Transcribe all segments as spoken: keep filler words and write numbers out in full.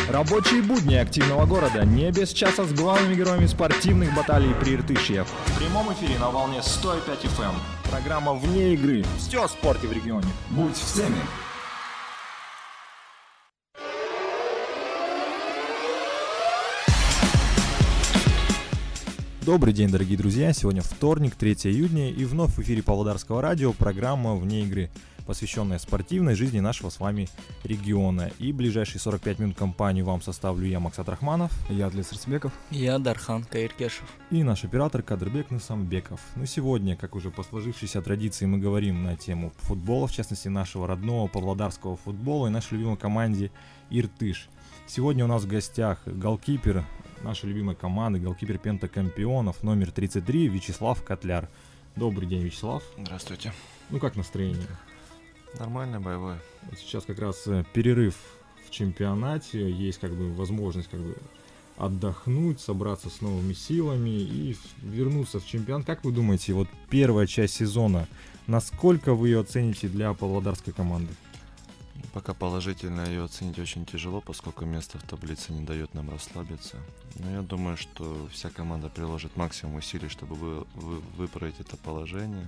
Рабочие будни активного города, не без часа с главными героями спортивных баталий при Иртышье. В прямом эфире на волне сто пять эф эм. Программа «Вне игры». Все о спорте в регионе. Будь в теме. Добрый день, дорогие друзья. Сегодня вторник, третьего июня, и вновь в эфире Павлодарского радио программа «Вне игры», посвященная спортивной жизни нашего с вами региона. И ближайшие сорок пять минут компанию вам составлю я, Максат Рахманов. Я, Адлес Рацбеков. Я, Дархан Каиркешев. И наш оператор Кадырбек Нусамбеков. Ну, сегодня, как уже по сложившейся традиции, мы говорим на тему футбола, в частности, нашего родного павлодарского футбола и нашей любимой команде Иртыш. Сегодня у нас в гостях голкипер нашей любимой команды, голкипер пентакампионов, номер тридцать три, Вячеслав Котляр. Добрый день, Вячеслав. Здравствуйте. Ну, как настроение? Нормально, боевое. Вот сейчас как раз перерыв в чемпионате, есть как бы возможность как бы отдохнуть, собраться с новыми силами и вернуться в чемпионат. Как вы думаете, вот первая часть сезона, насколько вы ее оцените для павлодарской команды? Пока положительно ее оценить очень тяжело, поскольку место в таблице не дает нам расслабиться. Но я думаю, что вся команда приложит максимум усилий, чтобы вы, вы, выправить это положение.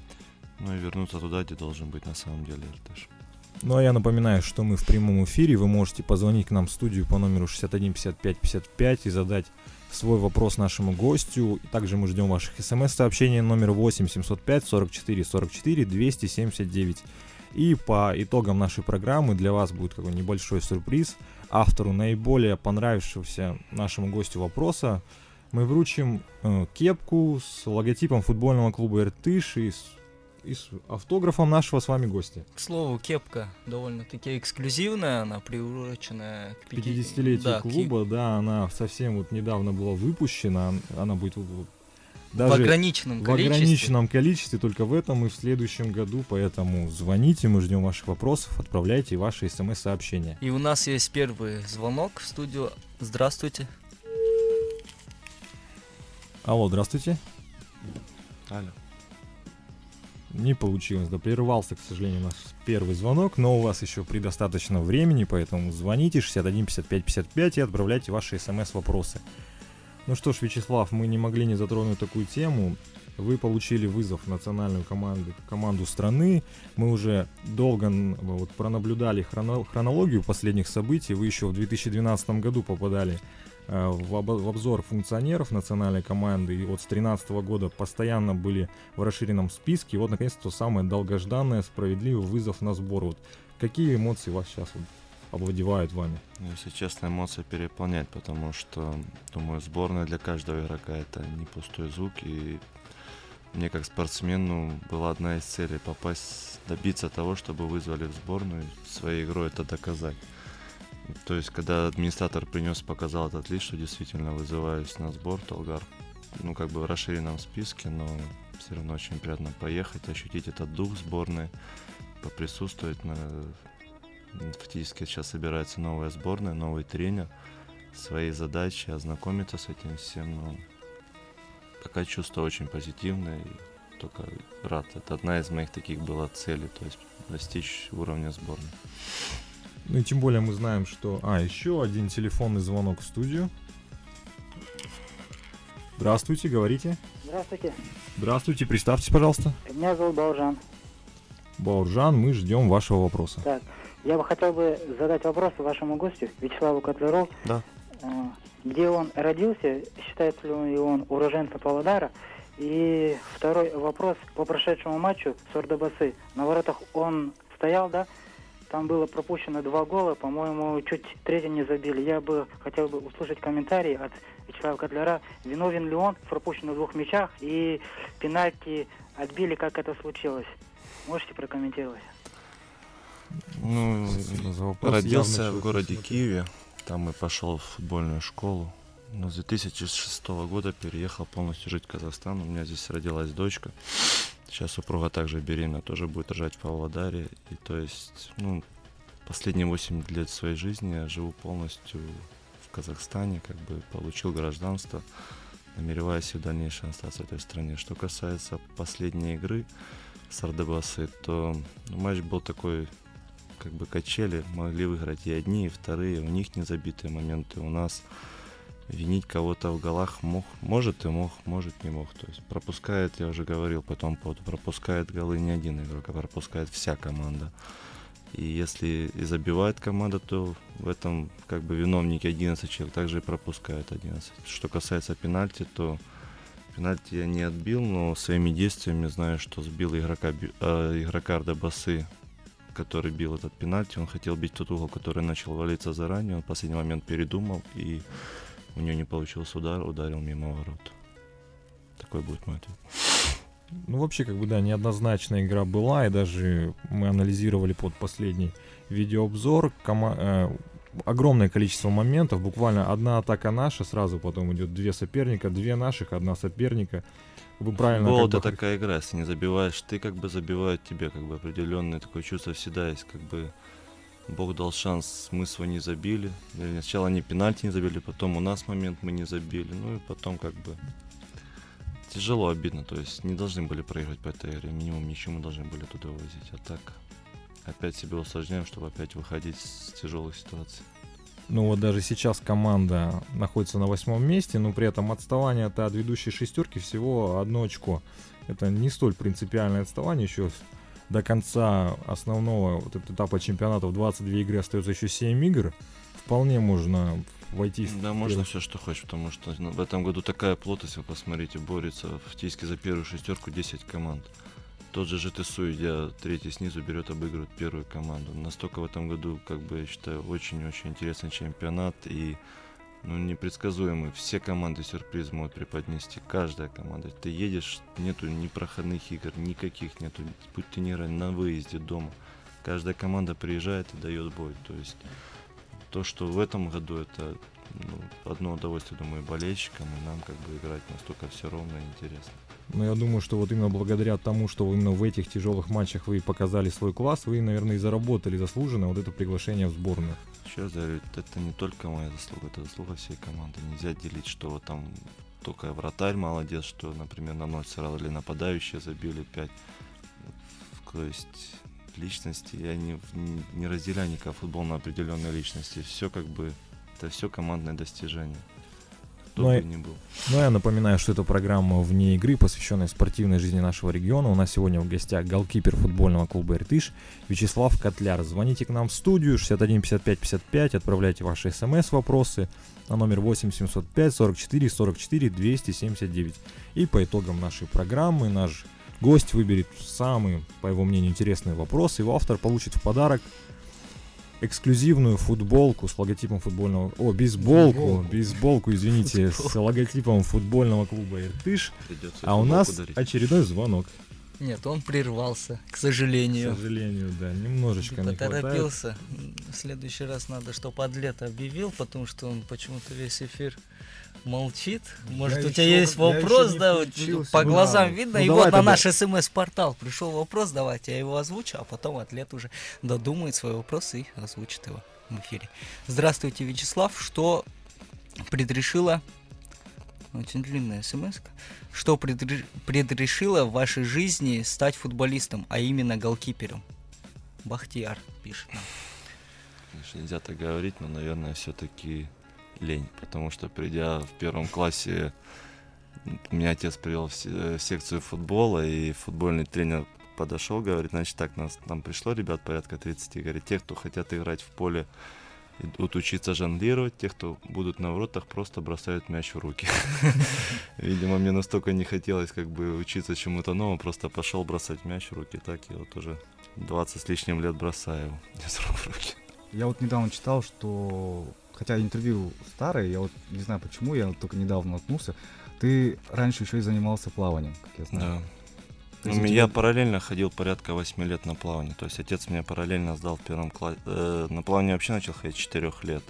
Ну и вернуться туда, где должен быть на самом деле Иртыш. Ну а я напоминаю, что мы в прямом эфире. Вы можете позвонить к нам в студию по номеру шестьдесят один пятьдесят пять пятьдесят пять и задать свой вопрос нашему гостю. Также мы ждем ваших смс-сообщений номер восемь семьсот пять сорок четыре сорок четыре двести семьдесят девять. И по итогам нашей программы для вас будет какой небольшой сюрприз. Автору наиболее понравившегося нашему гостю вопроса мы вручим э, кепку с логотипом футбольного клуба Иртыш и с, и с автографом нашего с вами гостя. К слову, кепка довольно-таки эксклюзивная, она приурочена к пятидесятилетию да, клуба, к... да, она совсем вот недавно была выпущена, она будет вот, даже в ограниченном в количестве. ограниченном количестве, только в этом и в следующем году, поэтому звоните, мы ждем ваших вопросов, отправляйте ваши смс-сообщения. И у нас есть первый звонок в студию. Здравствуйте. Алло, здравствуйте. Алло. Не получилось, да, прервался, к сожалению, наш первый звонок, но у вас еще предостаточно времени, поэтому звоните шестьдесят один пятьдесят пять пятьдесят пять и отправляйте ваши смс-вопросы. Ну что ж, Вячеслав, мы не могли не затронуть такую тему. Вы получили вызов в национальную команду, команду страны. Мы уже долго вот, пронаблюдали хроно, хронологию последних событий. Вы еще в две тысячи двенадцатом году попадали э, в, об, в обзор функционеров национальной команды. И вот с две тысячи тринадцатого года постоянно были в расширенном списке. И вот, наконец-то, то самое долгожданное, справедливый вызов на сбор. Вот, какие эмоции вас сейчас вот овладевают вами? Если честно, эмоции переполняют, потому что, думаю, сборная для каждого игрока это не пустой звук. И мне как спортсмену была одна из целей попасть, добиться того, чтобы вызвали в сборную, своей игрой это доказать. То есть, когда администратор принес, показал этот лист, что действительно вызываюсь на сбор, Талгар, ну как бы в расширенном списке, но все равно очень приятно поехать, ощутить этот дух сборной, поприсутствовать на... Фактически сейчас собирается новая сборная, новый тренер, свои задачи, ознакомиться с этим всем. Но пока чувство очень позитивное, и только рад. Это одна из моих таких была целей, то есть достичь уровня сборной. Ну и тем более мы знаем, что... А, еще один телефонный звонок в студию. Здравствуйте, говорите. Здравствуйте. Здравствуйте, представьтесь, пожалуйста. Меня зовут Бауржан. Бауржан, мы ждем вашего вопроса. Так, я бы хотел бы задать вопрос вашему гостю, Вячеславу Котляру. Да. Где он родился, считается ли он уроженцем Павлодара? И второй вопрос по прошедшему матчу с Ордабасы. На воротах он стоял, да? Там было пропущено два гола, по-моему, чуть третий не забили. Я бы хотел бы услышать комментарий от Вячеслава Котляра. Виновен ли он в пропущенных двух мячах и пенальти отбили, как это случилось? Можете прокомментировать? Ну, вопрос, родился в городе Киеве, там и пошел в футбольную школу. Но с две тысячи шестого года переехал полностью жить в Казахстан. У меня здесь родилась дочка. Сейчас супруга также беременна, тоже будет рожать в Павлодаре. И то есть, ну, последние восемь лет своей жизни я живу полностью в Казахстане, как бы получил гражданство, намереваюсь в дальнейшем остаться в этой стране. Что касается последней игры с Ордабасы, то ну, матч был такой как бы качели, могли выиграть и одни, и вторые, у них незабитые моменты, у нас винить кого-то в голах мог, может и мог, может не мог. То есть пропускает, я уже говорил по тому поводу, пропускает голы не один игрок, а пропускает вся команда. И если и забивает команда, то в этом как бы виновники одиннадцать человек, также и пропускают одиннадцать. Что касается пенальти, то пенальти я не отбил, но своими действиями знаю, что сбил игрока, э, игрока Ардебасы, который бил этот пенальти. Он хотел бить тот угол, который начал валиться заранее, он в последний момент передумал, и у него не получился удар, ударил мимо ворот. Такой будет мой ответ. Ну, вообще, как бы, да, неоднозначная игра была, и даже мы анализировали под последний видеообзор кома- э, огромное количество моментов, буквально одна атака наша, сразу потом идет две соперника, две наших, одна соперника. Вы правильно... Футбол — как это бы... такая игра, если не забиваешь ты, как бы забивают тебе, как бы определенное такое чувство всегда есть, как бы Бог дал шанс, мы свой не забили. Сначала они пенальти не забили, потом у нас момент мы не забили, ну и потом как бы... Тяжело, обидно, то есть не должны были проиграть по этой игре, минимум ничему должны были туда увозить, а так опять себе усложняем, чтобы опять выходить с тяжелых ситуаций. Ну вот даже сейчас команда находится на восьмом месте, но при этом отставание от ведущей шестерки всего одно очко. Это не столь принципиальное отставание, еще до конца основного вот этого этапа чемпионата в двадцать две игры остается еще семь игр, вполне можно... войти в... Да, можно все, что хочешь, потому что ну, в этом году такая плотность, вы посмотрите, борется в Тийске за первую шестерку десять команд. Тот же ЖТСУ, идя третий снизу, берет, обыгрывает первую команду. Настолько в этом году, как бы, я считаю, очень-очень интересный чемпионат и ну, непредсказуемый. Все команды сюрприз могут преподнести, каждая команда. Ты едешь, нету ни проходных игр, никаких нету, будь ты не на выезде дома. Каждая команда приезжает и дает бой, то есть... То, что в этом году, это ну, одно удовольствие, думаю, болельщикам, и нам как бы играть настолько все ровно и интересно. Но я думаю, что вот именно благодаря тому, что именно в этих тяжелых матчах вы показали свой класс, вы, наверное, и заработали заслуженно вот это приглашение в сборную. Еще раз говорю, это не только моя заслуга, это заслуга всей команды. Нельзя делить, что вот там только вратарь молодец, что, например, на ноль сыграл, или нападающие забили пять. То есть... личности, я не, не разделяю никак футбол на определенные личности. Все как бы, это все командное достижение. Кто но бы я, ни был. Но я напоминаю, что это программа «Вне игры», посвященная спортивной жизни нашего региона. У нас сегодня в гостях голкипер футбольного клуба «Иртыш» Вячеслав Котляр. Звоните к нам в студию шестьдесят один пятьдесят пять пятьдесят пять, отправляйте ваши смс-вопросы на номер восемь семьсот пять сорок четыре сорок четыре двести семьдесят девять. И по итогам нашей программы наш гость выберет самый, по его мнению, интересный вопрос. Его автор получит в подарок эксклюзивную футболку с логотипом футбольного... О, бейсболку, бейсболку, бейсболку извините, с логотипом футбольного клуба «Иртыш». А у нас дарить. Очередной звонок. Нет, он прервался, к сожалению. К сожалению, да, немножечко не хватает. Поторопился. В следующий раз надо, чтобы атлет объявил, потому что он почему-то весь эфир молчит. Может, я у тебя еще, есть вопрос, да, вот, по глазам да. видно. Ну, и вот на тогда. Наш смс-портал пришел вопрос, давайте я его озвучу, а потом атлет уже додумает свой вопрос и озвучит его в эфире. Здравствуйте, Вячеслав. Что предрешило... Очень длинная смс-ка. Что предре... предрешило в вашей жизни стать футболистом, а именно голкипером? Бахтияр пишет нам. Конечно, нельзя так говорить, но, наверное, все-таки лень. Потому что, придя в первом классе, меня отец привел в, в секцию футбола, и футбольный тренер подошел, говорит, значит так, нас, нам пришло ребят порядка тридцати, говорит, те, кто хотят играть в поле, идут учиться жонглировать, те, кто будут на воротах, просто бросают мяч в руки. Видимо, мне настолько не хотелось как бы учиться чему-то новому, просто пошел бросать мяч в руки, так я вот уже двадцать с лишним лет бросаю его из рук в руки. Я вот недавно читал, что, хотя интервью старое, я вот не знаю почему, я вот только недавно наткнулся, ты раньше еще и занимался плаванием, как я знаю. Да. Ну, я тебя... параллельно ходил порядка восьми лет на плавание. То есть отец меня параллельно сдал в первом классе. Э, на плавание вообще начал ходить с четырёх лет.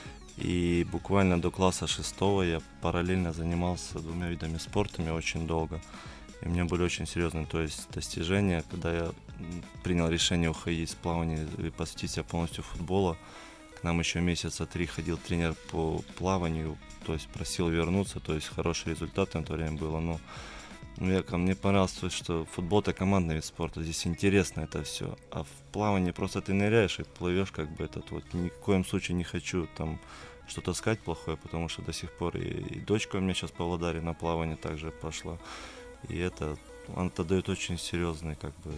И буквально до класса шестого я параллельно занимался двумя видами спорта очень долго. И у меня были очень серьезные то есть, достижения. Когда я принял решение уходить с плавания и посвятить себя полностью футболу, к нам еще месяца три ходил тренер по плаванию, то есть просил вернуться. То есть хорошие результаты на то время было. Но Ну, я, мне понравилось, что футбол — это командный вид спорта, здесь интересно это все. А в плавании просто ты ныряешь и плывешь, как бы этот вот. Ни в коем случае не хочу там что-то сказать плохое, потому что до сих пор и, и дочка у меня сейчас в Павлодаре на плавание также пошла. И это, это дает очень серьезный, как бы,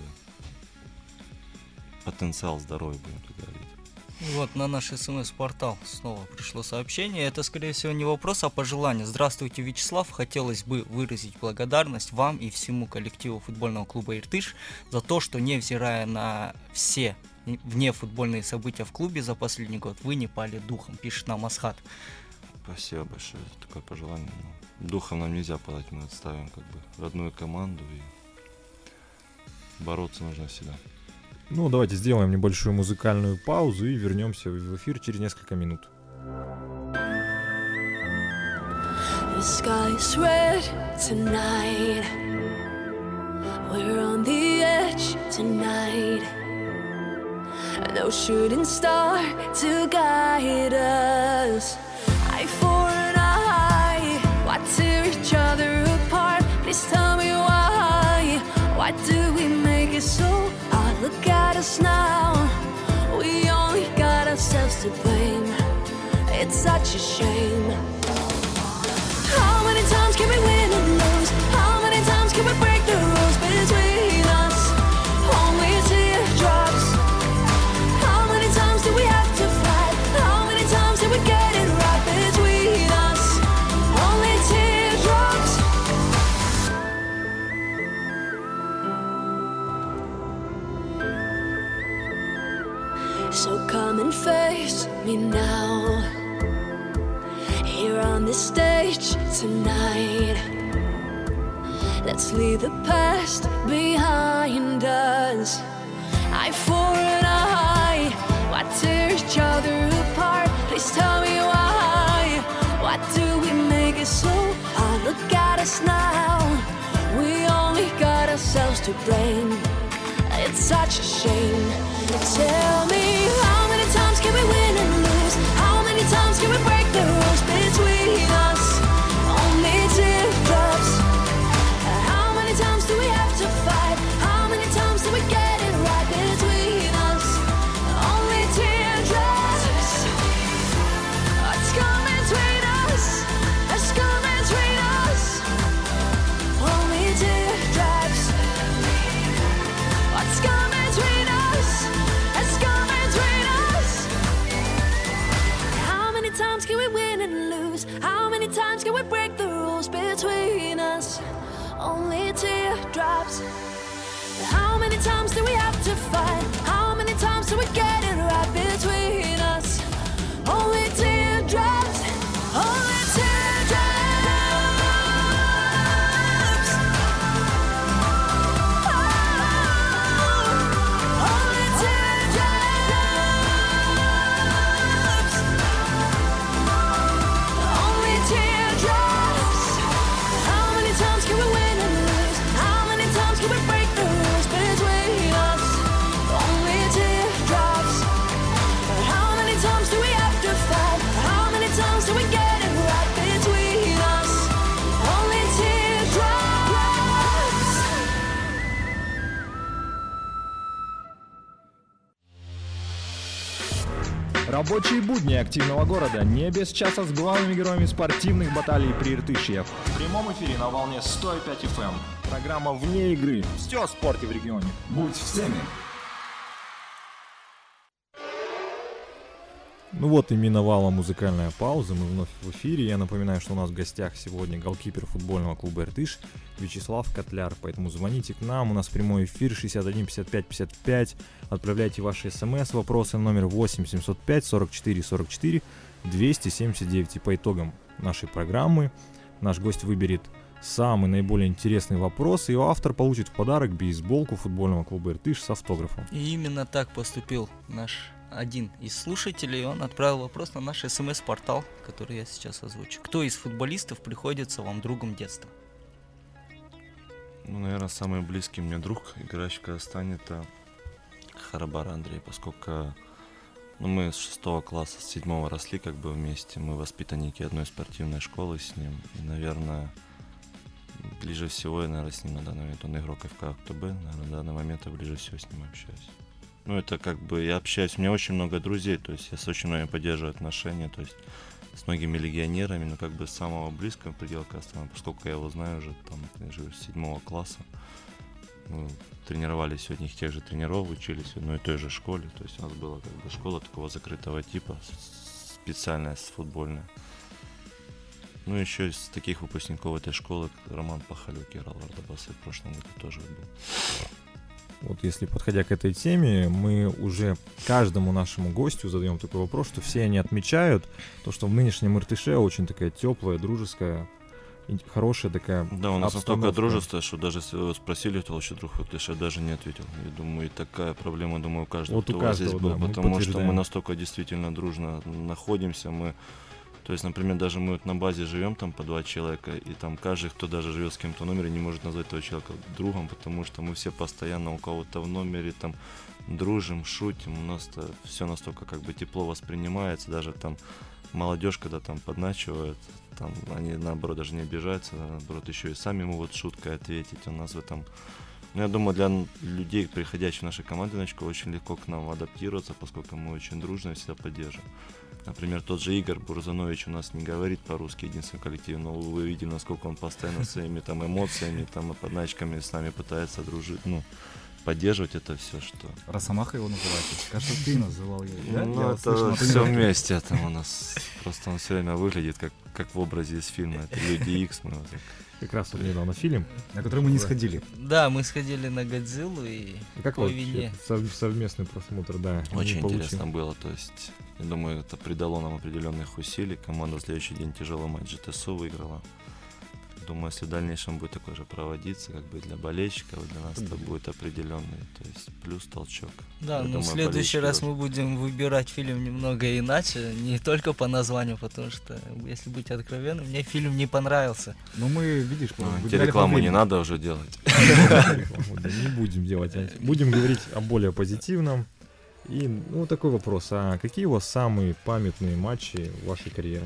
потенциал здоровья, будем так говорить. Вот на наш смс-портал снова пришло сообщение. Это, скорее всего, не вопрос, а пожелание. Здравствуйте, Вячеслав. Хотелось бы выразить благодарность вам и всему коллективу футбольного клуба «Иртыш» за то, что, невзирая на все внефутбольные события в клубе за последний год, вы не пали духом, пишет нам Асхат. Спасибо большое за такое пожелание. Но духом нам нельзя падать, мы отставим как бы родную команду, и бороться нужно всегда. Ну, давайте сделаем небольшую музыкальную паузу и вернемся в эфир через несколько минут. The sky is red tonight. We're on the edge tonight. No shooting star to guide us. Eye for an eye. Why tear each other apart? Please tell me why. Why do we make it so hard? Look at us now. We only got ourselves to blame. It's such a shame. How many times can we win and lose? How many times can we break the rules between us? Only teardrops. How many times do we have to fight? How many times did we get it right between us? Only teardrops. So come and face me now. Here on this stage tonight. Let's leave the past behind us. Eye for an eye. Why tear each other apart? Please tell me why. Why do we make it so hard? Look at us now. We only got ourselves to blame. It's such a shame. Tell me, how many times can we win and lose? How many times can we break the rules between us? Only teardrops. How many times do we have to fight? How many times do we get it right between us? Only teardrops. What's coming between us? What's coming between us? Only teardrops. What's coming between us? What's coming between us? How many times can we win and lose? How many times can we break the rules between us? Only teardrops. How many times do we have to fight? How many times do we get it right between us? Only teardrops. Only teardrops. Oh, only teardrops. Only teardrops. How many times can we win and lose? How many times can we break the rules between us? Only teardrops. But how many times do we have to fight? How many times do we get it right between us? Only teardrops. Рабочие будни активного города не без часа с главными героями спортивных баталий при Иртышье. В прямом эфире на волне сто пять эф эм. Программа «Вне игры». Все о спорте в регионе. Будь в теме. Ну вот и миновала музыкальная пауза, мы вновь в эфире. Я напоминаю, что у нас в гостях сегодня голкипер футбольного клуба «Иртыш» Вячеслав Котляр. Поэтому звоните к нам, у нас прямой эфир шестьдесят один пятьдесят пять пятьдесят пять. Отправляйте ваши смс, вопросы на номер восемь семьсот пять сорок четыре сорок четыре двести семьдесят девять. И по итогам нашей программы наш гость выберет самый наиболее интересный вопрос, и его автор получит в подарок бейсболку футбольного клуба «Иртыш» с автографом. И именно так поступил наш один из слушателей. Он отправил вопрос на наш смс-портал, который я сейчас озвучу. Кто из футболистов приходится вам другом детства? Ну, наверное, самый близкий мне друг, играющий в Казахстане, это Харабар Андрей, поскольку ну, мы с шестого класса, с седьмого росли как бы вместе. Мы воспитанники одной спортивной школы с ним. И, наверное, ближе всего, я, наверное, с ним на данный момент, он игрок эф ка Актобе, наверное, на данный момент я ближе всего с ним общаюсь. Ну, это как бы, я общаюсь, у меня очень много друзей, то есть я с очень многими поддерживаю отношения, то есть с многими легионерами, но как бы с самого близкого предела Казахстана, поскольку я его знаю уже, там, я живу с седьмого класса, мы тренировались у одних тех же тренеров, учились в одной и той же школе, то есть у нас была как бы школа такого закрытого типа, специальная, футбольная. Ну, еще из таких выпускников этой школы Роман Пахалюк играл в Ордобасе в прошлом году тоже был. Вот если, подходя к этой теме, мы уже каждому нашему гостю задаем такой вопрос, что все они отмечают то, что в нынешнем эр тэ ш очень такая теплая, дружеская, хорошая такая. Да, у нас обстановка. настолько дружество, что даже если вы спросили, кто лучший друг в эр тэ ш, я даже не ответил. Я думаю, и такая проблема, думаю, у каждого, вот кто у у вас здесь каждого, был, да, потому что мы настолько действительно дружно находимся, мы. То есть, например, даже мы вот на базе живем там по два человека, и там каждый, кто даже живет с кем-то в номере, не может назвать этого человека другом, потому что мы все постоянно у кого-то в номере там дружим, шутим, у нас все настолько как бы тепло воспринимается, даже там молодежь, когда там подначивают, там они наоборот даже не обижаются, наоборот еще и сами могут шуткой ответить. У нас в этом, ну, я думаю, для людей, приходящих в нашей команды, новичков, очень легко к нам адаптироваться, поскольку мы очень дружно и всегда поддерживаем. Например, тот же Игорь Бурзанович у нас не говорит по-русски, единственный коллектив, но вы видели, насколько он постоянно своими там эмоциями, там и подначками с нами пытается дружить, ну, поддерживать это все, что... Росомаха его называете? Кажется, ты называл его, да? Ну, Я это слышал, все вместе, там у нас просто он все время выглядит как, как в образе из фильма, это Люди Икс, мы вот так. Как раз вот недавно фильм, на который мы не сходили. Да, мы сходили на Годзиллу и как по вот вине. сов- совместный просмотр, да. Очень не получил. интересно было, то есть, я думаю, это придало нам определенных усилий. Команда в следующий день тяжелый матч джи ти эс у выиграла. Думаю, если в дальнейшем будет такой же проводиться, как бы для болельщиков, для нас это будет определенный, то есть плюс толчок. Да, Я но думаю, в следующий раз болельщики мы будем выбирать фильм немного иначе, не только по названию, потому что, если быть откровенным, мне фильм не понравился. Ну мы, видишь, Ну, выбирали тебе по рекламу не времени. надо уже делать. Да, не будем делать. а Будем говорить о более позитивном. И, ну, такой вопрос. А какие у вас самые памятные матчи в вашей карьере?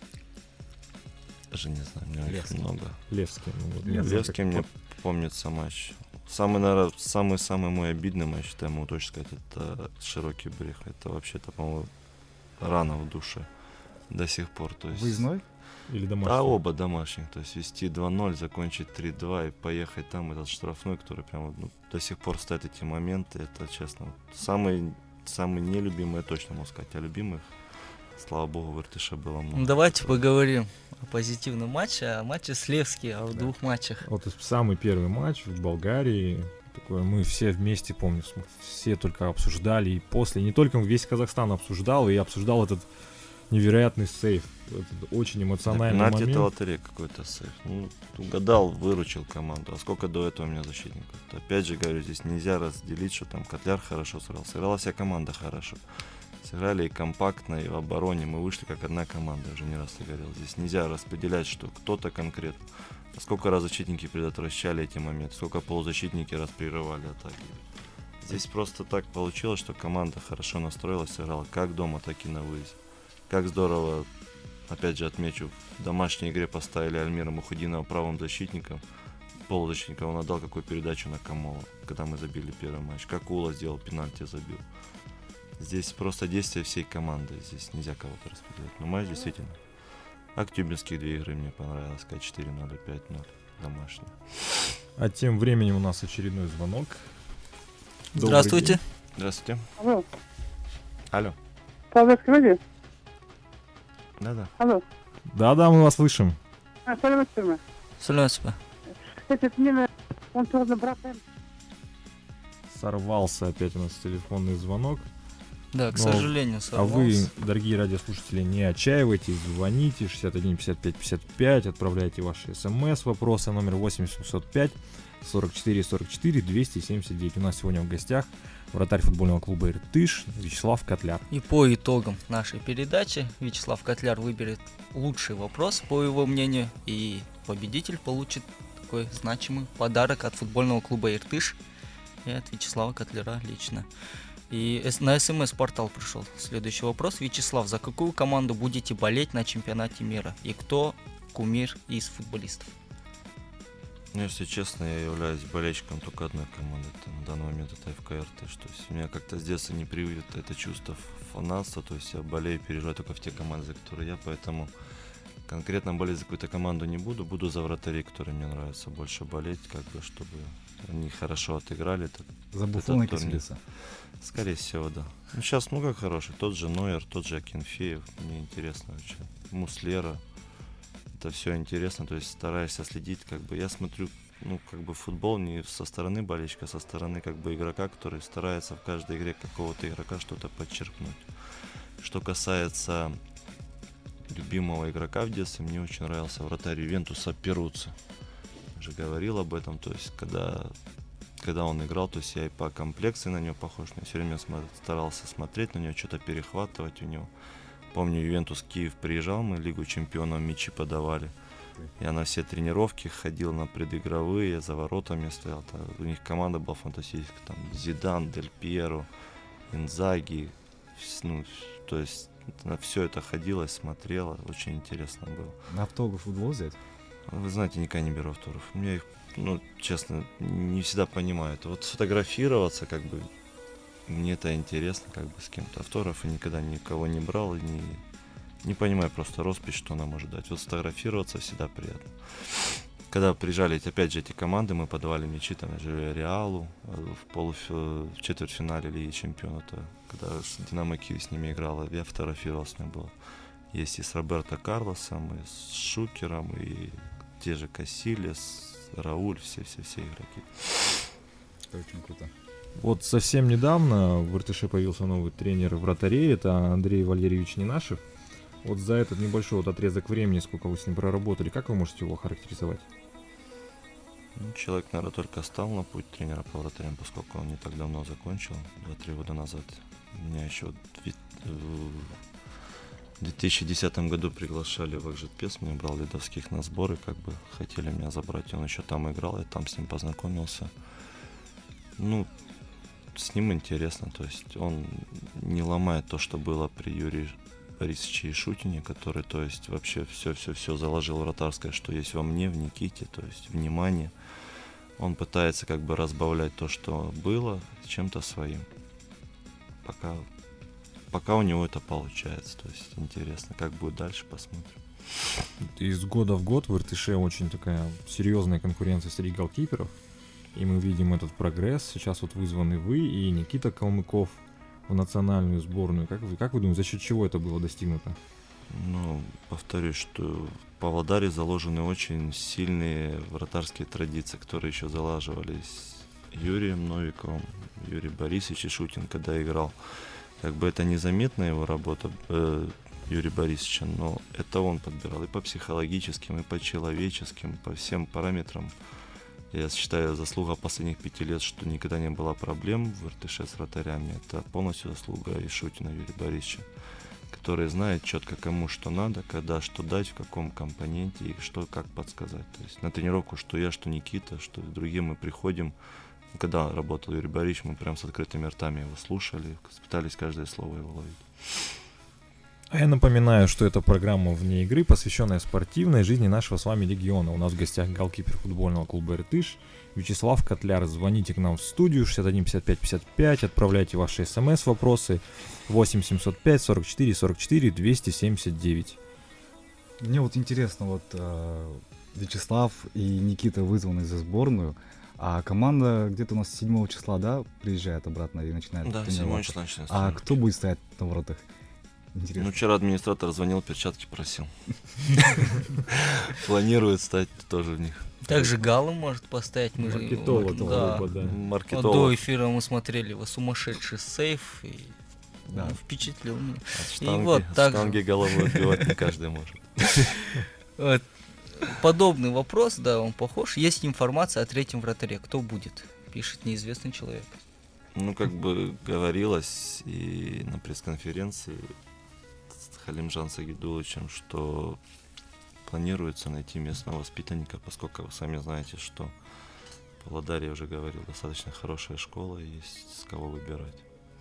Даже не знаю, у меня Левский. их много. Левский. Ну, вот, Левский. не знаю, Левский как- мне помнится матч. Самый, наверное, самый-самый мой обидный матч, считаю, могу точно сказать, это Широкий Брег. Это вообще-то, по-моему, рана в душе до сих пор. То есть... Выездной? Или домашний? Да, оба домашних. То есть вести два ноль, закончить три два и поехать там, этот штрафной, который прям ну, до сих пор стоят эти моменты. Это, честно, вот самый, самый нелюбимый, точно могу сказать, а любимых, слава богу, в эр тэ ш было много. Ну, давайте поговорим о позитивном матче, о матче с Левски, о двух матчах. Вот самый первый матч в Болгарии. Такое мы все вместе, помню, см- все только обсуждали. И после, не только весь Казахстан обсуждал, и обсуждал этот невероятный сейф. Этот очень эмоциональный Пенальти момент. это лотерея какой-то сейф. Ну, угадал, выручил команду. А сколько до этого у меня защитников? То, опять же говорю, здесь нельзя разделить, что там Котляр хорошо сыграл. Сыграла вся команда хорошо. Сыграли и компактно, и в обороне. Мы вышли как одна команда, я уже не раз и говорил. Здесь нельзя распределять, что кто-то конкретно. А сколько раз защитники предотвращали эти моменты, сколько полузащитники раз прерывали атаки. Здесь просто так получилось, что команда хорошо настроилась, сыграла как дома, так и на выезде. Как здорово, опять же отмечу, в домашней игре поставили Альмира Мухудинова правым защитником, полузащитником. Он отдал какую передачу на Камола, когда мы забили первый матч. Как Ула сделал пенальти, забил. Здесь просто действие всей команды, здесь нельзя кого-то распределять. Но матч действительно. Актюбинские две игры мне понравилось, как четыре ноль и пять ноль домашние. А тем временем у нас очередной звонок. Добрый Здравствуйте. день. Здравствуйте. Алло, Алло. Павловская радио? Да-да. Алло. Да-да, мы вас слышим. А, саламатсызбы. Саламатсызбы. Кстати, это мне он тоже братан. Сорвался опять у нас телефонный звонок. Да, к Но- сожалению, А вы, сорвался. дорогие радиослушатели, не отчаивайтесь, звоните шестьдесят один пятьдесят пять пятьдесят пять, отправляйте ваши смс, вопросы, номер восемь семьсот пять сорок четыре сорок четыре двести семьдесят девять. У нас сегодня в гостях вратарь футбольного клуба «Иртыш» Вячеслав Котляр. И по итогам нашей передачи Вячеслав Котляр выберет лучший вопрос, по его мнению, и победитель получит такой значимый подарок от футбольного клуба «Иртыш» и от Вячеслава Котляра лично. И эс- на СМС-портал пришел следующий вопрос. Вячеслав, за какую команду будете болеть на чемпионате мира? И кто кумир из футболистов? Ну, если честно, я являюсь болельщиком только одной команды. Это на данный момент это эф ка эр тэ. То есть у меня как-то с детства не привито это чувство фанатства. То есть я болею, переживаю только в те команды, за которые я. Поэтому конкретно болеть за какую-то команду не буду. Буду за вратарей, которые мне нравится больше болеть, как бы, чтобы они хорошо отыграли. Этот, за Буфона и Касилиса. Скорее всего, да. Ну, сейчас много хороших. Тот же Нойер, тот же Акинфеев. Мне интересно вообще. Муслера. Это все интересно. То есть стараешься следить. Как бы я смотрю, ну, как бы футбол не со стороны болельщика, а со стороны как бы игрока, который старается в каждой игре какого-то игрока что-то подчеркнуть. Что касается любимого игрока в детстве, мне очень нравился вратарь Ювентуса Перуцци. Я же говорил об этом. То есть когда... Когда он играл, то есть я и по комплекции на него похож, я все время см- старался смотреть на него, что-то перехватывать у него. Помню, Ювентус Киев приезжал, мы Лигу Чемпионов мячи подавали. Я на все тренировки ходил, на предыгровые, за воротами стоял. Там, у них команда была фантастическая, там Зидан, Дель Пьеро, Инзаги. Ну, то есть на все это ходила, смотрела, очень интересно было. На автограф футбол взять? Вы знаете, никогда не беру автограф. У меня их, ну, честно, не всегда понимаю. Это вот сфотографироваться, как бы, мне это интересно, как бы, с кем-то. Автографы никогда никого не брал, и не, не понимаю просто роспись, что она может дать. Вот сфотографироваться всегда приятно. Когда приезжали, опять же, эти команды, мы подавали мячи, там, же Реалу в полуф... в четвертьфинале Лиги Чемпионов, когда Динамо Киев с ними играла, я фотографировался, у меня было. Есть и с Роберто Карлосом, и с Шукером, и те же Касилес, Рауль, все-все-все игроки. Это очень круто. Вот совсем недавно в эр тэ ш появился новый тренер вратарей, это Андрей Валерьевич Ненашев. Вот за этот небольшой вот отрезок времени, сколько вы с ним проработали, как вы можете его характеризовать? Ну, человек, наверное, только стал на путь тренера по вратарям, поскольку он не так давно закончил, два-три года назад. Меня еще в две тысячи десятом году приглашали в Акжетпес, меня брал Ледовских на сборы, как бы хотели меня забрать, он еще там играл, я там с ним познакомился. Ну, с ним интересно, то есть он не ломает то, что было при Юрии Борисовиче и Шутине, который, то есть, вообще все-все-все заложил вратарское, что есть во мне, в Никите, то есть внимание. Он пытается как бы разбавлять то, что было, чем-то своим. Пока, пока у него это получается, то есть интересно, как будет дальше, посмотрим. Из года в год в эр тэ ш очень такая серьезная конкуренция среди голкиперов, и мы видим этот прогресс. Сейчас вот вызваны вы и Никита Калмыков в национальную сборную. Как вы, как вы думаете, за счет чего это было достигнуто? Ну, повторюсь, что в Павлодаре заложены очень сильные вратарские традиции, которые еще залаживались Юрием Новиковым, Юрий Борисович и Шутин, когда играл. Как бы это незаметная его работа э, Юрия Борисовича, но это он подбирал и по психологическим, и по человеческим, по всем параметрам. Я считаю, заслуга последних пяти лет, что никогда не было проблем в эр тэ ш с вратарями. Это полностью заслуга и Шутина Юрия Борисовича, который знает четко, кому что надо, когда что дать, в каком компоненте и что как подсказать. То есть на тренировку, что я, что Никита, что другим мы приходим. Когда работал Юрий Борисович, мы прям с открытыми ртами его слушали, пытались каждое слово его ловить. А я напоминаю, что это программа «Вне игры», посвященная спортивной жизни нашего с вами региона. У нас в гостях голкипер футбольного клуба «Иртыш» Вячеслав Котляр. Звоните к нам в студию шестьдесят один пятьдесят пять пятьдесят пять, отправляйте ваши смс-вопросы восемь семьсот пять сорок четыре сорок четыре двести семьдесят девять. Мне вот интересно, вот э, Вячеслав и Никита вызваны за сборную, а команда где-то у нас седьмого числа, да, приезжает обратно и начинает Да, седьмого числа начинается. А кто будет стоять на воротах? Интересно. Ну, вчера администратор звонил, перчатки просил. Планирует стать тоже в них. Также Галу может поставить. Мы Маркетолог, же, да. да. Вот до эфира мы смотрели его сумасшедший сейф. И, да. ну, впечатлил меня. От штанги, и вот от так штанги головой отбивать не каждый может. Вот. Подобный вопрос, да, он похож. Есть информация о третьем вратаре. Кто будет? Пишет неизвестный человек. Ну, как бы говорилось и на пресс-конференции с Халимжан Сагидуловичем, что планируется найти местного воспитанника, поскольку вы сами знаете, что в Павлодаре, я уже говорил, достаточно хорошая школа, есть с кого выбирать.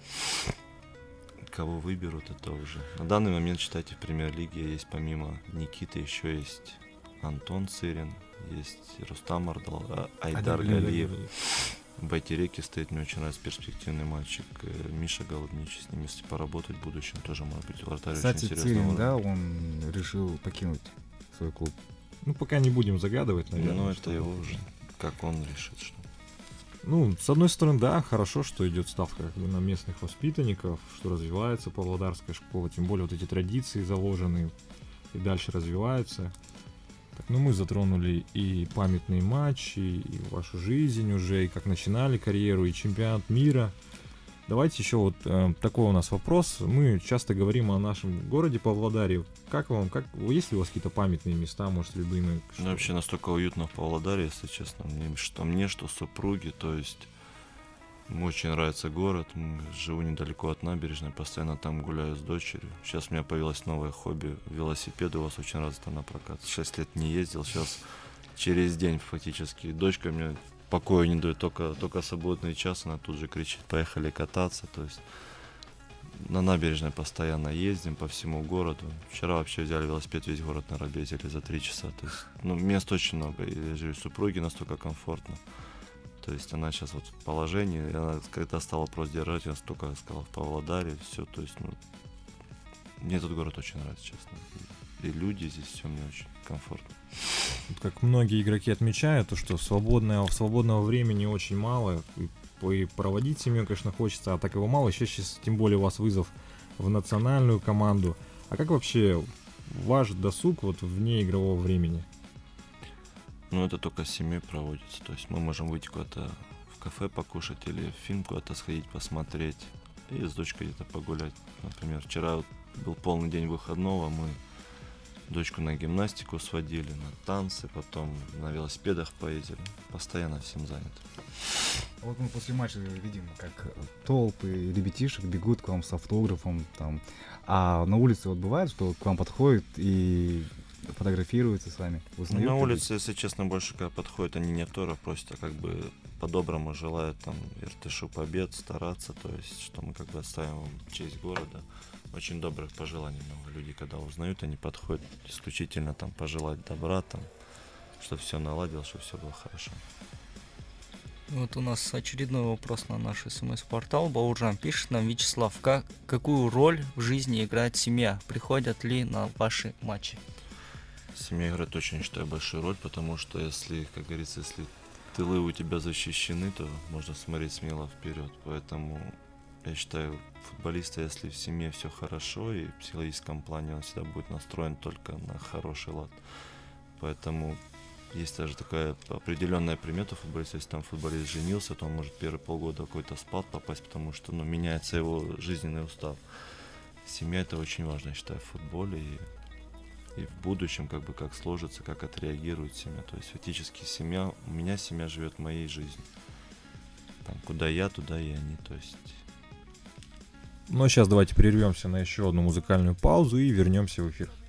Кого выберут, это уже. На данный момент, считайте, в премьер-лиге есть помимо Никиты еще есть Антон Цырин, есть Рустам Ардал, а, Айдар Галиев. В Байтереке стоит, мне очень нравится перспективный мальчик. Миша Голубничий, с ним если поработать в будущем, тоже может быть вратарь. Кстати, очень Цырин, да, он решил покинуть свой клуб. Ну, пока не будем загадывать, наверное. Ну, это его уже, как он решит, что. Ну, с одной стороны, да, хорошо, что идет ставка как бы на местных воспитанников, что развивается Павлодарская школа, тем более вот эти традиции заложены и дальше развиваются. Так, ну, мы затронули и памятные матчи, и вашу жизнь уже, и как начинали карьеру, и чемпионат мира. Давайте еще вот э, такой у нас вопрос. Мы часто говорим о нашем городе Павлодаре. Как вам, как, есть ли у вас какие-то памятные места, может, любимые? Ну, вообще настолько уютно в Павлодаре, если честно. Мне, что мне, что супруге. То есть мне очень нравится город. Живу недалеко от набережной, постоянно там гуляю с дочерью. Сейчас у меня появилось новое хобби. Велосипеды у вас очень развито на прокат. Шесть лет не ездил, сейчас через день фактически. Дочка мне покоя не дает, только, только свободный час, она тут же кричит: поехали кататься. То есть на набережной постоянно ездим по всему городу. Вчера вообще взяли велосипед, весь город наверное, объездили за три часа. То есть, ну, мест очень много. И я живу супруге настолько комфортно. То есть она сейчас вот в положении, и она когда стала просто держать, я столько сказал в Павлодаре, все. То есть, ну, мне этот город очень нравится, честно. И люди здесь, все мне очень комфортно. Как многие игроки отмечают, то что свободного, свободного времени очень мало, и, и проводить семью, конечно, хочется, а так его мало. Еще сейчас, тем более, у вас вызов в национальную команду. А как вообще ваш досуг вот вне игрового времени? Ну, это только с семьей проводится. То есть мы можем выйти куда-то в кафе покушать или фильм куда-то сходить посмотреть и с дочкой где-то погулять. Например, вчера был полный день выходного, мы дочку на гимнастику сводили, на танцы, потом на велосипедах поездили. Постоянно всем заняты. Вот мы после матча видим, как толпы ребятишек бегут к вам с автографом. Там. А на улице вот бывает, что к вам подходят и фотографируются с вами? Узнают, на улице, если честно, больше когда подходят, они не автограф просят, а как бы по-доброму желают там Иртышу побед, стараться, то есть, что мы как бы отставим честь города. Очень добрых пожеланий много. Люди, когда узнают, они подходят исключительно там пожелать добра, там, чтобы все наладилось, чтобы все было хорошо. Вот у нас очередной вопрос на наш смс-портал. Бауыржан пишет нам: Вячеслав, как, какую роль в жизни играет семья? Приходят ли на ваши матчи? Семья играет очень, считаю, большую роль, потому что если, как говорится, если тылы у тебя защищены, то можно смотреть смело вперед. Поэтому я считаю, футболиста, если в семье все хорошо и в психологическом плане он всегда будет настроен только на хороший лад. Поэтому есть даже такая определенная примета футболиста. Если там футболист женился, то он может первые полгода в какой-то спад попасть, потому что ну, меняется его жизненный устав. Семья — это очень важно, я считаю, в футболе. И, и в будущем, как бы, как сложится, как отреагирует семья. То есть фактически семья, у меня семья живет моей жизнью. Там, куда я, туда и они. То есть... Ну, а сейчас давайте прервемся на еще одну музыкальную паузу и вернемся в эфир.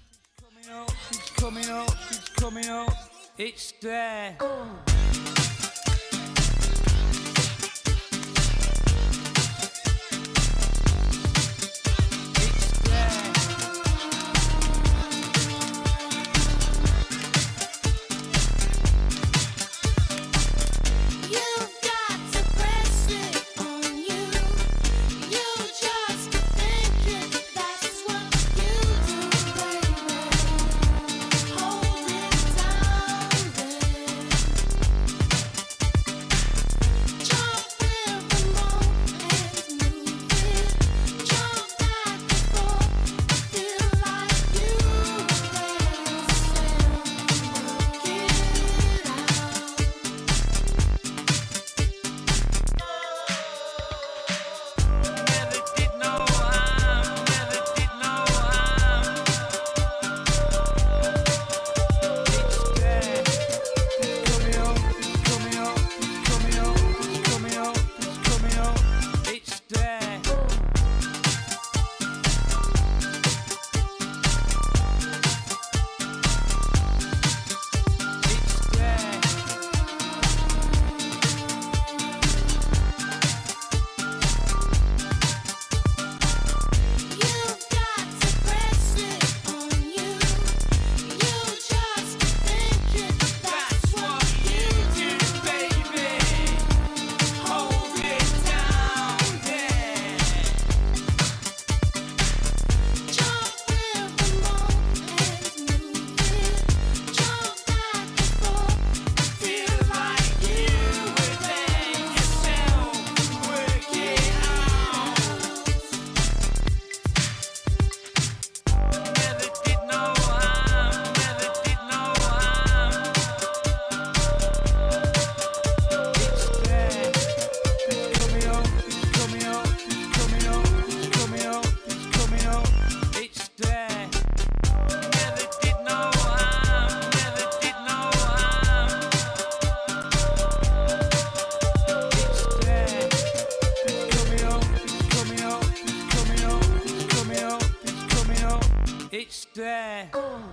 It's there. It's there.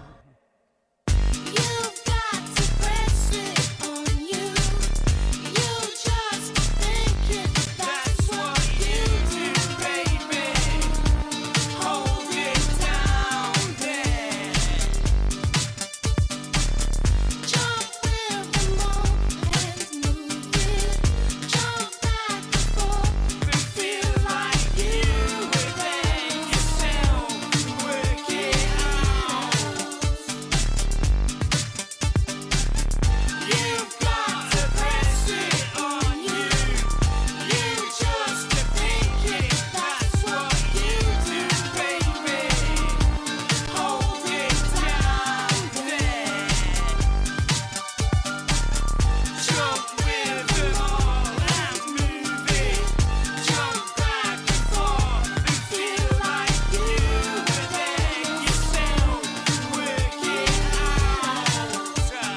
You've got to press it on you. You just think it. That's what you do, baby. Hold it down there. Jump with the moment, move it. Jump back and forth. And feel like you were there yourself. Work it out. You've got to press it on you. You just think it. That's what you do, baby. Hold it down there. Jump with them all and move it. Jump back and forth and feel like you were there yourself. Work it out.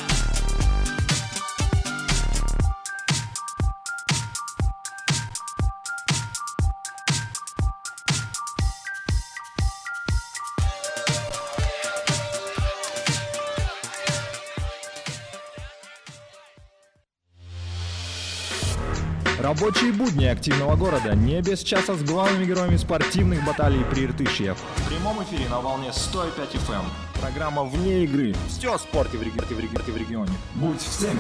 Рабочие будни активного города, не без часа с главными героями спортивных баталий Прииртышья. В прямом эфире на волне сто пять эф эм. Программа «Вне игры». Все о спорте в реги- в реги- в регионе. Будь в теме.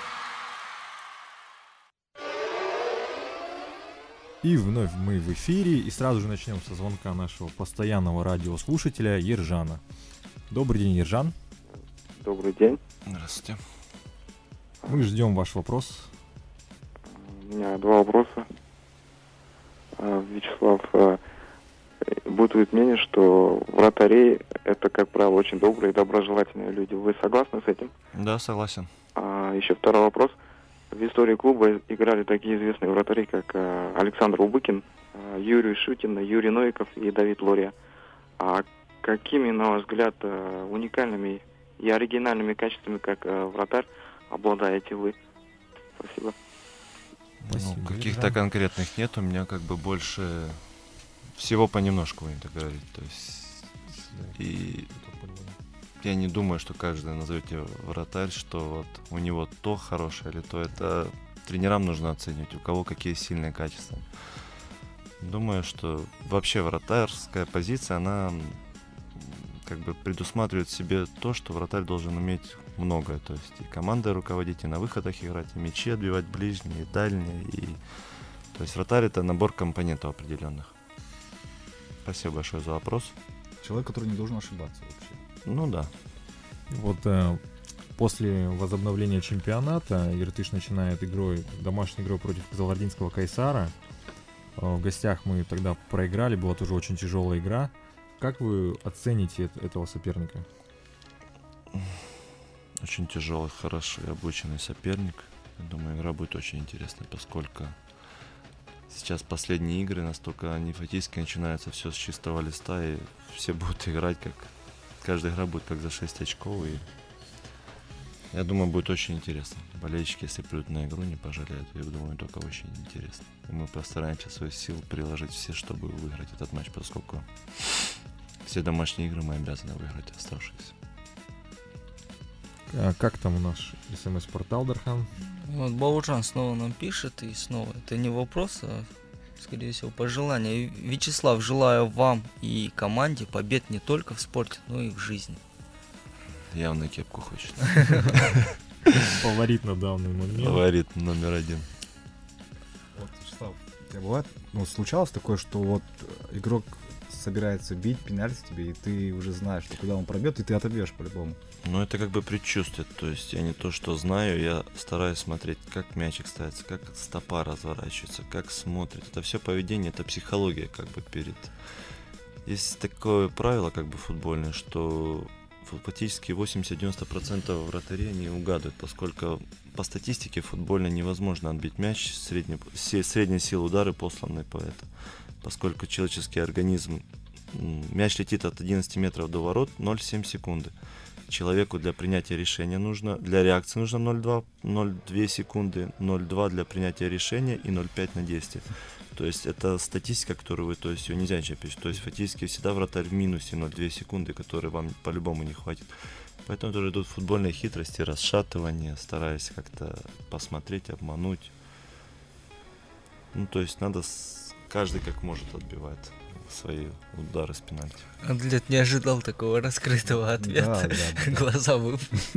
И вновь мы в эфире, и сразу же начнем со звонка нашего постоянного радиослушателя Ержана. Добрый день, Ержан. Добрый день. Здравствуйте. Мы ждем ваш вопрос. У меня два вопроса. А, Вячеслав, а, бытует мнение, что вратари — это, как правило, очень добрые и доброжелательные люди. Вы согласны с этим? Да, согласен. А, еще второй вопрос. В истории клуба играли такие известные вратари, как а, Александр Убыкин, а, Юрий Шутин, Юрий Новиков и Давид Лория. А какими, на ваш взгляд, а, уникальными и оригинальными качествами, как а, вратарь, обладаете вы? Спасибо. Спасибо, Ну, каких-то Ержан. конкретных нет, у меня как бы больше всего понемножку, будем так говорить. То есть, и я не думаю, что каждый назовете вратарь, что вот у него то хорошее или то. Это тренерам нужно оценивать, у кого какие сильные качества. Думаю, что вообще вратарская позиция, она м, как бы предусматривает в себе то, что вратарь должен уметь многое. То есть и командой руководить, и на выходах играть, и мячи отбивать ближние, и дальние. И... То есть вратарь — это набор компонентов определенных. Спасибо большое за вопрос. Человек, который не должен ошибаться вообще. Ну да. Вот э, после возобновления чемпионата Иртыш начинает игрой, домашней игрой против Кызылординского Кайсара. Э, в гостях мы тогда проиграли, была тоже очень тяжелая игра. Как вы оцените эт- этого соперника? Очень тяжелый, хороший, обученный соперник. Я думаю, игра будет очень интересной, поскольку сейчас последние игры настолько они фатически, начинается все с чистого листа, и все будут играть как... Каждая игра будет как за шесть очков, и я думаю, будет очень интересно. Болельщики, если придут на игру, не пожалеют. Я думаю, только очень интересно. И мы постараемся свои силы приложить все, чтобы выиграть этот матч, поскольку все домашние игры мы обязаны выиграть оставшиеся. А как там наш смс-портал, Дархан? Вот Бауджан снова нам пишет, и снова это не вопрос, а, скорее всего, пожелание. Вячеслав, желаю вам и команде побед не только в спорте, но и в жизни. Явно кепку хочет. Фаворит на данный момент. Фаворит номер один. Вот, Вячеслав, у тебя бывает, ну, случалось такое, что вот игрок собирается бить пенальти тебе, и ты уже знаешь, что куда он пробьет, и ты отобьешь по-любому. Ну, это как бы предчувствие. То есть я не то, что знаю, я стараюсь смотреть, как мячик ставится, как стопа разворачивается, как смотрит. Это все поведение, это психология как бы перед... Есть такое правило как бы футбольное, что фактически восемьдесят-девяносто процентов вратарей они угадывают, поскольку по статистике футбольно невозможно отбить мяч, средний, средняя сила удара посланный по это. Поскольку человеческий организм, мяч летит от одиннадцати метров до ворот ноль целых семь секунды. Человеку для принятия решения нужно, для реакции нужно ноль целых две секунды, ноль целых два для принятия решения и ноль целых пять на действие. То То есть это статистика, которую вы, то есть ее нельзя ничего писать. То есть фактически всегда вратарь в минусе ноль целых две секунды, которые вам по-любому не хватит. Поэтому тоже идут футбольные хитрости, расшатывания, стараясь как-то посмотреть, обмануть. Ну, то есть надо с... каждый как может отбивать свои удары с пенальти. Адлет не ожидал такого раскрытого ответа. Да, да, да. Глаза вы...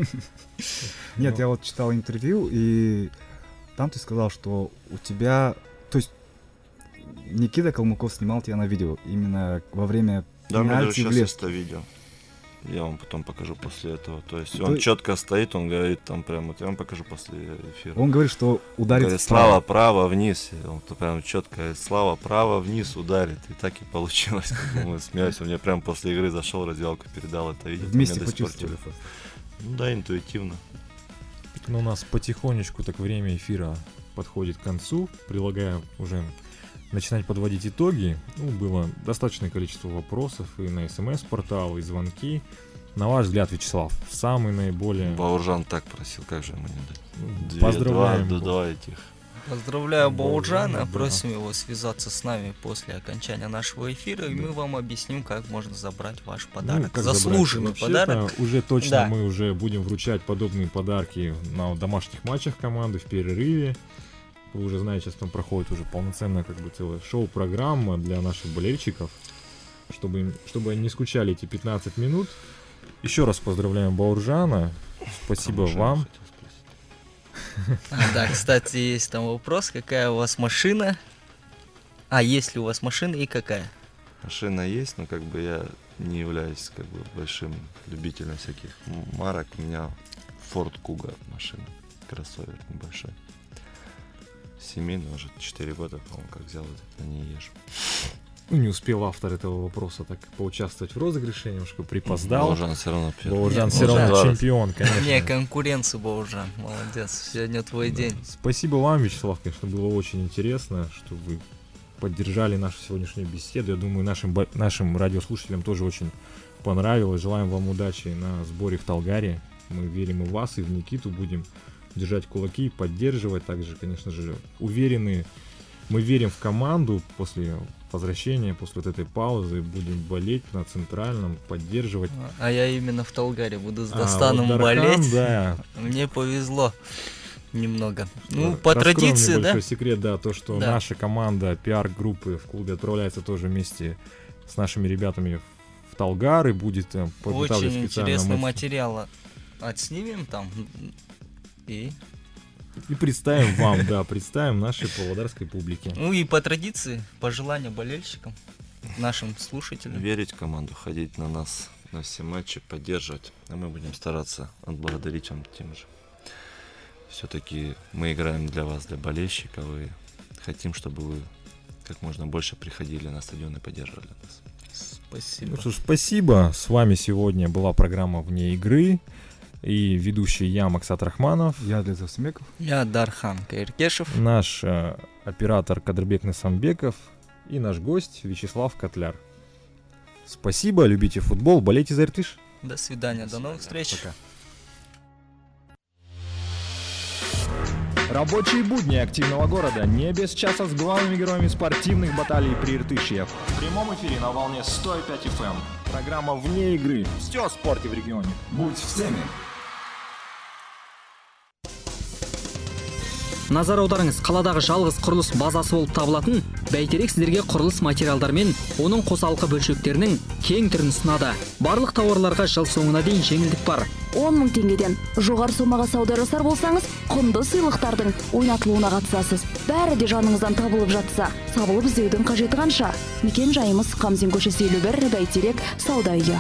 Нет, я вот читал интервью, и там ты сказал, что у тебя... То есть Никита Калмыков снимал тебя на видео именно во время Да, у меня даже пенальти в сейчас лес. есть это видео. Я вам потом покажу после этого. То есть То он есть- четко стоит, он говорит там прямо, вот я вам покажу после эфира. Он говорит, что ударит Говорит, вправо. Слава право вниз. И он то прям четко говорит, Слава право вниз ударит. И так и получилось. Как бы мы смеялись. Он мне прям после игры зашел, раздевалку передал это видео. Вместе Меня до сих пор почувствовали тянет. просто. Ну да, интуитивно. Ну, у нас потихонечку так время эфира подходит к концу. Предлагаю уже начинать подводить итоги. Ну, было достаточное количество вопросов и на смс-портал, и звонки. На ваш взгляд, Вячеслав, самый наиболее... Бауржан так просил, как же ему не дать? Ну, Две, Поздравляем. Два, два этих. Поздравляю Бауржана, Бауржана, да. просим его связаться с нами после окончания нашего эфира, и мы вам объясним, как можно забрать ваш Ну, подарок. как Заслуженный забрать? Вообще-то подарок. Уже точно Да. мы уже будем вручать подобные подарки на домашних матчах команды в перерыве. Вы уже знаете, сейчас там проходит уже полноценная как бы целая шоу-программа для наших болельщиков, чтобы, им- чтобы они не скучали эти пятнадцать минут. Еще раз поздравляем Бауржана. Спасибо Хорошо, вам. хотел спросить. А, да, кстати, есть там вопрос, какая у вас машина? А, есть ли у вас машина и какая? Машина есть, но как бы я не являюсь как бы большим любителем всяких м- марок. У меня Ford Kuga машина, кроссовер небольшой. Семейный, уже четыре года, по-моему, как взял, вот на ней езжу. Ну, не успел автор этого вопроса так поучаствовать в розыгрыше, немножко припоздал. Бауржан все равно первый. Бауржан Нет, все равно Бауржан. чемпион, конечно. Не, конкуренция, Бауржан, молодец, сегодня твой Да. день. Спасибо вам, Вячеслав, конечно, было очень интересно, что вы поддержали нашу сегодняшнюю беседу. Я думаю, нашим, бо- нашим радиослушателям тоже очень понравилось. Желаем вам удачи на сборе в Талгаре. Мы верим и в вас, и в Никиту. Будем держать кулаки, поддерживать. Также, конечно же, уверены, мы верим в команду после возвращения, после вот этой паузы. Будем болеть на Центральном, поддерживать. А я именно в Талгаре буду с А, Достаном вот Дархан, болеть. да. Мне повезло немного. Ну, Р- по раскроем традиции, да? небольшой секрет, да, то, что Да. наша команда пиар-группы в клубе отправляется тоже вместе с нашими ребятами в Талгар и будет э, подготавливать Очень специально интересный матч. материал отснимем там. И, И представим вам, да, представим нашей павлодарской публике. ну и по традиции, пожелания болельщикам, нашим слушателям. Верить в команду, ходить на нас, на все матчи, поддерживать. А мы будем стараться отблагодарить вам тем же. Все-таки мы играем для вас, для болельщиков, и хотим, чтобы вы как можно больше приходили на стадион и поддерживали нас. Спасибо. Ну что ж, спасибо. С вами сегодня была программа «Вне игры» и ведущий я, Максат Рахманов, Я для Завсмеков. Я Дархан Каиркешев. наш э, оператор Кадрбек Насамбеков и наш гость Вячеслав Котляр. Спасибо, любите футбол, болейте за Иртыш. До свидания, до новых встреч. Пока. Рабочие будни активного города не без часа с главными героями спортивных баталий при Иртыше. В прямом эфире на волне сто пять эф эм. Программа «Вне игры». Все о спорте в регионе. Будь в теме. Назар аударыңыз, қаладағы жалғыз құрылыс базасы болып табылатын Бәйтерек сіздерге құрылыс материалдар мен оның қосалқы бөлшектерінің кең түрін ұсынады. Барлық тауарларға жыл соңына дейін жеңілдік бар. он мың теңгеден жоғары сомаға сауда жасар болсаңыз, құнды сыйлықтардың ойнатылуына қатысасыз. Бәрі де жаныңыздан табылып жатса, сабылып іздеудің қажеті қанша? Мекен жайымыз Қамзин көшесі елу бір, Бәйтерек сауда үйі.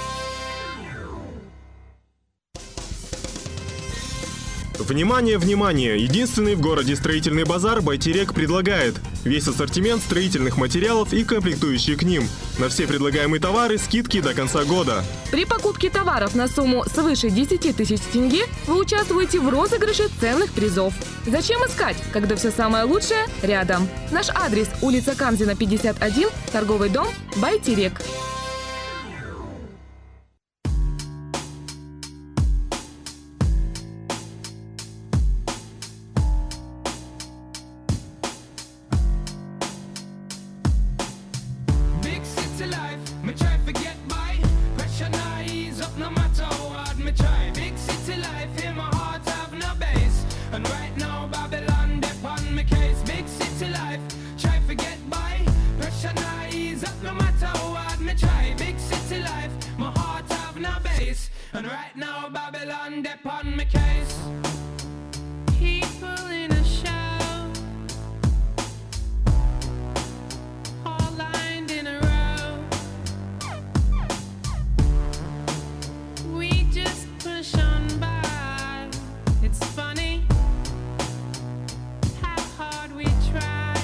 Внимание, внимание! Единственный в городе строительный базар «Байтерек» предлагает весь ассортимент строительных материалов и комплектующие к ним. На все предлагаемые товары скидки до конца года. При покупке товаров на сумму свыше десяти тысяч тенге вы участвуете в розыгрыше ценных призов. Зачем искать, когда все самое лучшее рядом? Наш адрес – улица Камзина, пятьдесят один, торговый дом «Байтерек». My heart have no base, and right now Babylon dep on my case. People in a show, all lined in a row. We just push on by. It's funny how hard we try.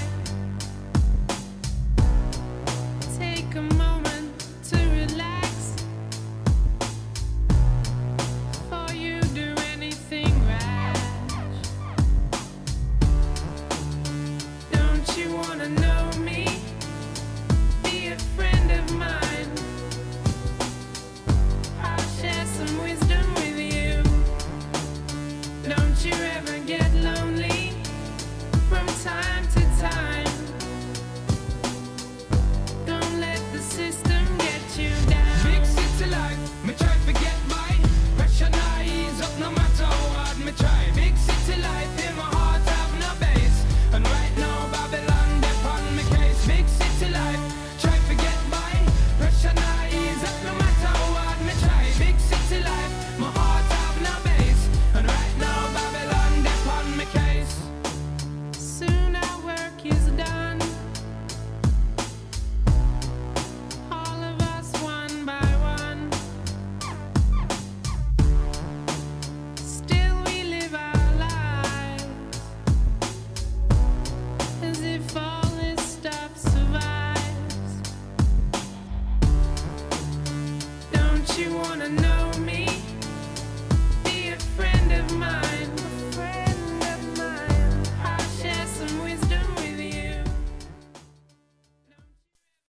Take a moment to relax before you do anything rash. Don't you wanna know me? Be a friend of mine. I'll share some wisdom with you. Don't you ever get lonely from time to time. Don't let the system get you down. Big city life, me try to get by. Pressure not ease up no matter how hard me try. Big city life, in my heart have no base. And right now Babylon dep on me case. Big city life, try to get by. Pressure not ease up no matter how hard me try. Big city life, my heart have no base. And right now Babylon dep on me case. Soon our work is done. All of us one by one. Still we live our lives as if all this stuff survives. Don't you wanna know